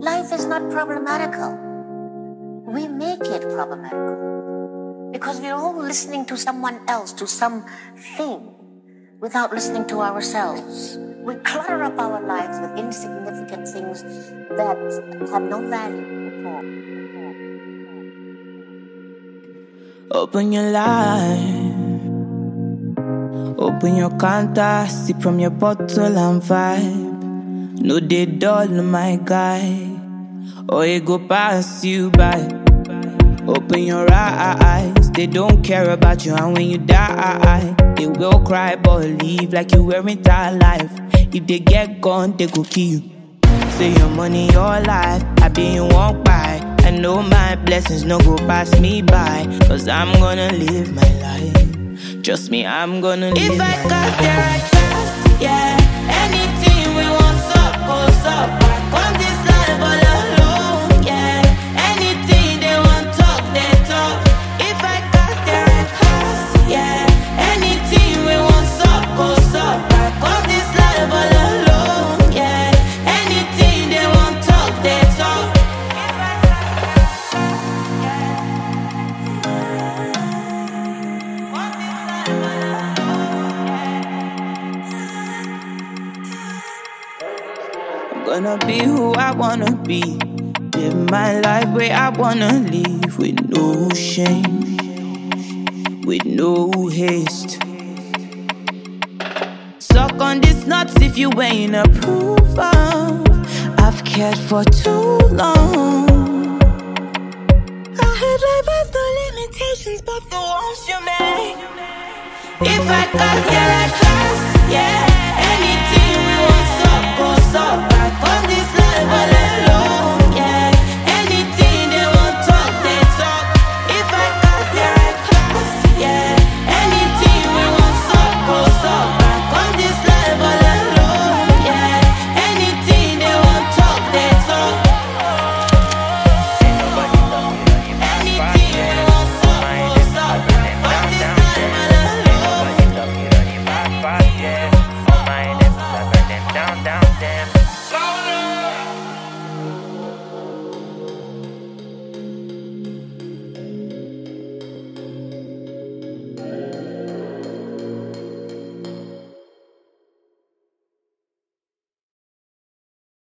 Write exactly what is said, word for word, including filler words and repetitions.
life is not problematical. We make it problematical because we're all listening to someone else, to something, without listening to ourselves. We clutter up our lives with insignificant things that have no value at all. Open your life, open your counter, sip from your bottle and vibe. No, they dull, my guy, or it go pass you by. Open your eyes, they don't care about you, and when you die, they will cry but leave like you weren't alive. If they get gone, they go kill you. Say your money, your life, I be you won't buy. I know my blessings no go pass me by, cause I'm gonna live my life. Trust me, I'm gonna live if my I life. If I got there I trust, yeah. Anything we want up, goes up. I come this life all alone, yeah. Anything they want talk, they talk. If I got there I trust, yeah. Anything we want up, goes up. I come this life all alone, yeah. Anything they want talk, they talk. Gonna be who I wanna be, live my life where I wanna live, with no shame, with no haste. Suck on these nuts if you ain't approval. I've cared for too long. I had life has no limitations but the ones you make. If I got there I trust, yeah. Anything we want up, goes up.